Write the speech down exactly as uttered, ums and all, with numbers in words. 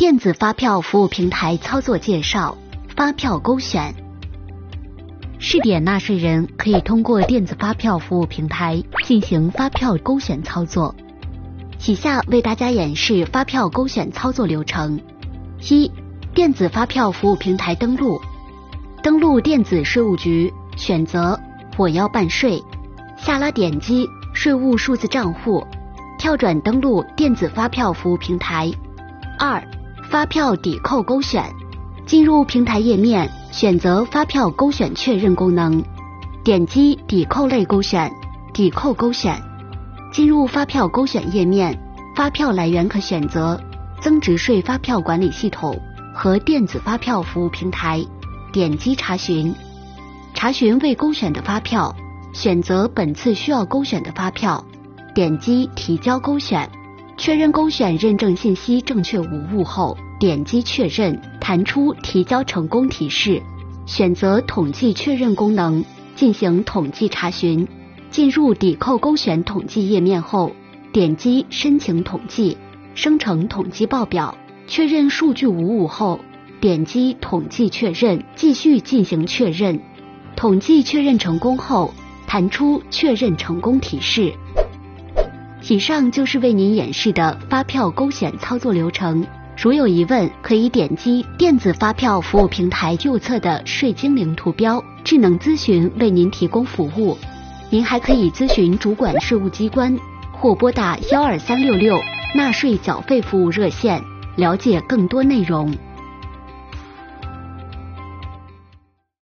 电子发票服务平台操作介绍。发票勾选。试点纳税人可以通过电子发票服务平台进行发票勾选操作。以下为大家演示发票勾选操作流程。一、电子发票服务平台登录。登录电子税务局，选择我要办税，下拉点击税务数字账户，跳转登录电子发票服务平台。二、发票抵扣勾选。进入平台页面，选择发票勾选确认功能，点击抵扣类勾选，抵扣勾选。进入发票勾选页面，发票来源可选择增值税发票管理系统和电子发票服务平台，点击查询。查询未勾选的发票，选择本次需要勾选的发票，点击提交勾选。确认勾选认证信息正确无误后，点击确认，弹出提交成功提示，选择统计确认功能，进行统计查询。进入抵扣勾选统计页面后，点击申请统计，生成统计报表，确认数据无误后，点击统计确认，继续进行确认。统计确认成功后，弹出确认成功提示。以上就是为您演示的发票勾选操作流程。如有疑问，可以点击电子发票服务平台右侧的税精灵图标，智能咨询为您提供服务。您还可以咨询主管税务机关，或拨打幺二三六六纳税缴费服务热线，了解更多内容。